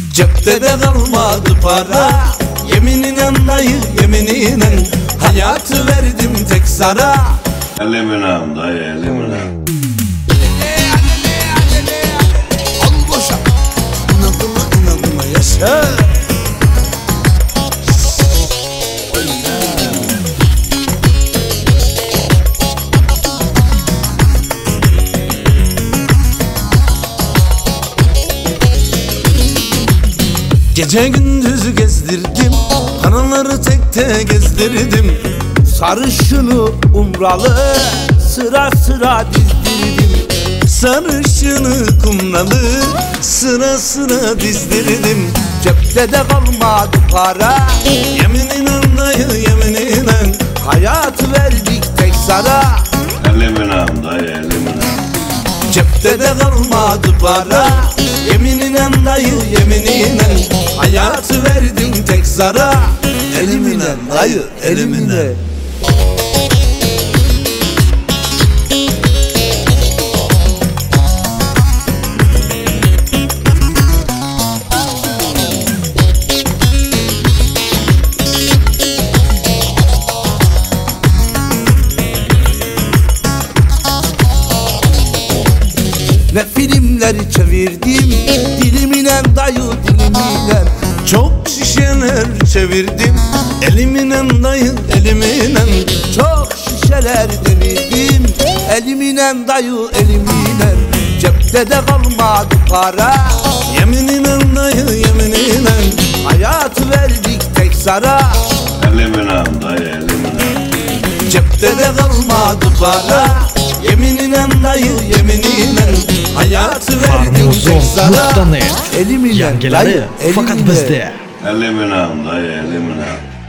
Cepte de kalmadı para. Yemininen dayı yemininen, hayatı verdim tek sana. Eliminam dayı eliminam. Al boşa, inanma yaşa. Gece gündüz gezdirdim, paraları tekte gezdirdim. Sarışını umralı sıra sıra dizdirdim. Sarışını kumralı sıra sıra dizdirdim. Cepte de kalmadı para. Yemininen dayı yemininen, hayatı verdik tek sana. Eliminam dayı eliminam. Cepte de kalmadı para. Yemininen dayı yemininen, hayatı verdim tek zara. Eliminen dayı elimine. Ne filmleri çevirdim, diliminen dayı diliminen. Çok şişeler çevirdim, eliminen dayı eliminen. Çok şişeler devirdim, eliminen dayı eliminen. Cepte de kalmadı para. Yemininen dayı yemininen, hayatı verdik tek sana. Eliminam dayı eliminam. Cepte de kalmadı para. Yemininen dayı yemininen, hayatı verdim tek sana. Farmuzon.net Eliminen Yangileri dayı fakat elimine. bizde. Eliminam dayı eliminam.